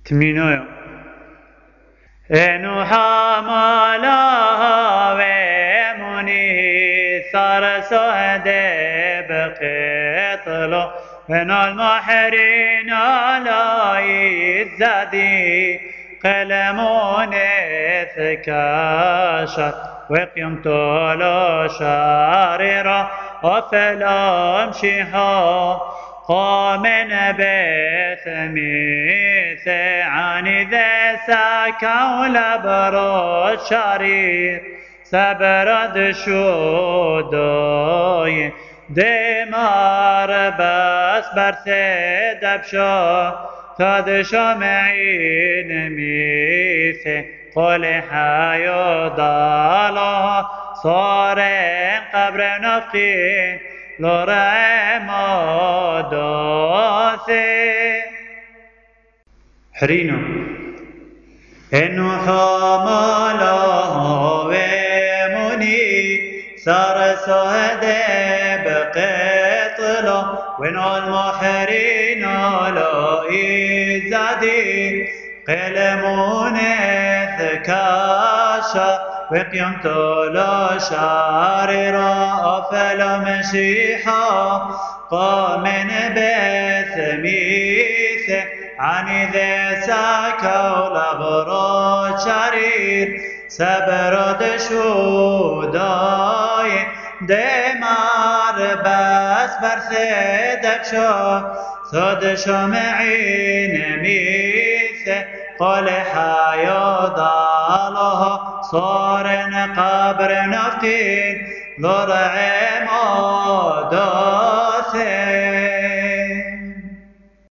تمينويا إنو حمالا ومني صار سهدي بقتلو من المحرين لا يزدي قلمون ثكاشت وقيم طولو شاررا وفلام شها قامن بثميث عن ذا ساكا ولبرو شرير سبرد شودوي دمار بس برسد بشا تاد شامعين ميث قل حيو ضالا صارن قبر نفقين لورا ما داسه حرينو إنو حمالا ومني صار سهدي بقتلا وإن المحرين لا يزدي قلمون ثكاشا وقيم طول شاررا أفلا مشيحا قامن بثميث عن ذا ساكا ولبرا شرير سبرد شوداي دمار بس برسد بشا صد شمعين ميث قل حيا ضالها صارن قبر نفتين ضرع ما داسه